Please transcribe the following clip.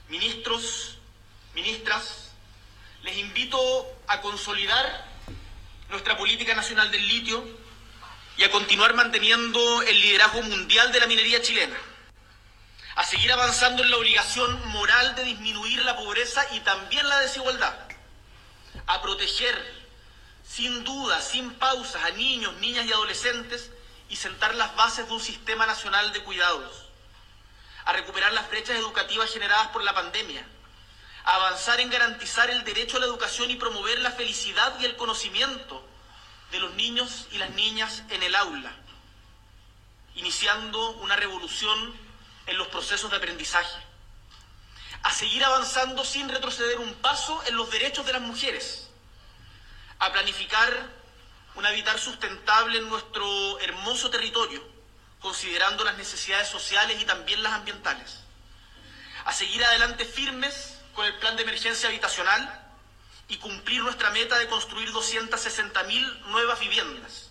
Ministros, ministras, les invito a consolidar nuestra política nacional del litio y a continuar manteniendo el liderazgo mundial de la minería chilena, a seguir avanzando en la obligación moral de disminuir la pobreza y también la desigualdad, a proteger sin duda, sin pausas, a niños, niñas y adolescentes y sentar las bases de un sistema nacional de cuidados, a recuperar las brechas educativas generadas por la pandemia, a avanzar en garantizar el derecho a la educación y promover la felicidad y el conocimiento de los niños y las niñas en el aula, iniciando una revolución en los procesos de aprendizaje, a seguir avanzando sin retroceder un paso en los derechos de las mujeres, a planificar un habitar sustentable en nuestro hermoso territorio, considerando las necesidades sociales y también las ambientales, a seguir adelante firmes con el plan de emergencia habitacional y cumplir nuestra meta de construir 260.000 nuevas viviendas,